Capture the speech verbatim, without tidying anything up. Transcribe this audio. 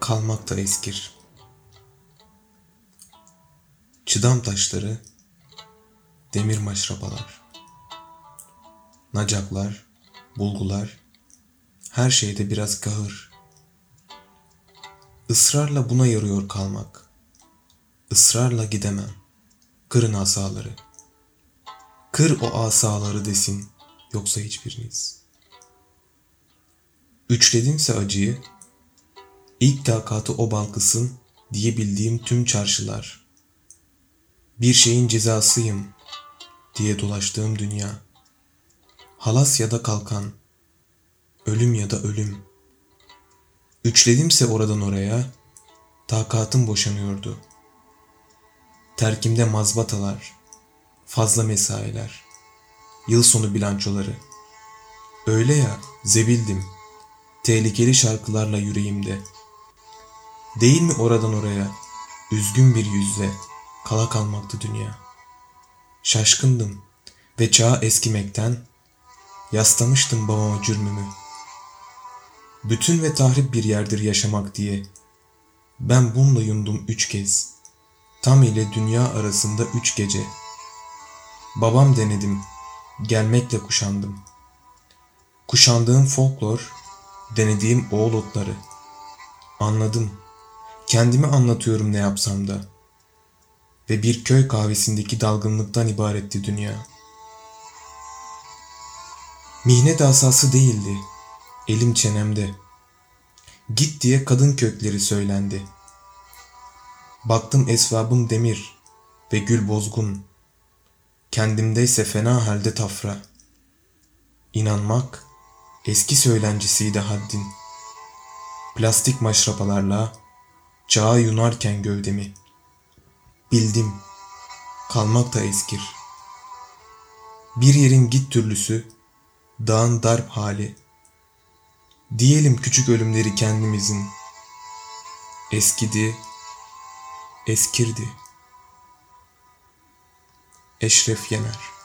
kalmak da eskir. Çıdam taşları, demir maşrapalar, nacaklar, bulgular, her şeyde biraz kahır. Israrla buna yarıyor kalmak. Israrla gidemem. Kırın asaları. Kır o asaları desin, yoksa hiçbiriniz. Üçledimse acıyı, ilk takatı o balkısın diyebildiğim tüm çarşılar. Bir şeyin cezasıyım diye dolaştığım dünya. Halas ya da kalkan, ölüm ya da ölüm. Üçledimse oradan oraya, takatım boşanıyordu. Terkimde mazbatalar, fazla mesailer, yıl sonu bilançoları. Öyle ya, zebildim, tehlikeli şarkılarla yüreğimde. Değil mi oradan oraya, üzgün bir yüzle, kala kalmaktı dünya. Şaşkındım ve çağa eskimekten, yaslamıştım babama cürmümü. Bütün ve tahrip bir yerdir yaşamak diye, ben bununla yundum üç kez, tam ile dünya arasında üç gece. Babam denedim, gelmekle kuşandım. Kuşandığım folklor, denediğim oğul otları. Anladım, kendimi anlatıyorum ne yapsam da. Ve bir köy kahvesindeki dalgınlıktan ibaretti dünya. Mihnet asası değildi, elim çenemde. Git diye kadın kökleri söylendi. Baktım esvabım demir ve gül bozgun. Kendimdeyse fena halde tafra. İnanmak eski söylencisiydi haddin. Plastik maşrapalarla çağa yunarken gövdemi. Bildim, kalmak da eskir. Bir yerin git türlüsü, dağın darp hali. Diyelim küçük ölümleri kendimizin. Eskidi, eskirdi. Eşref Yener.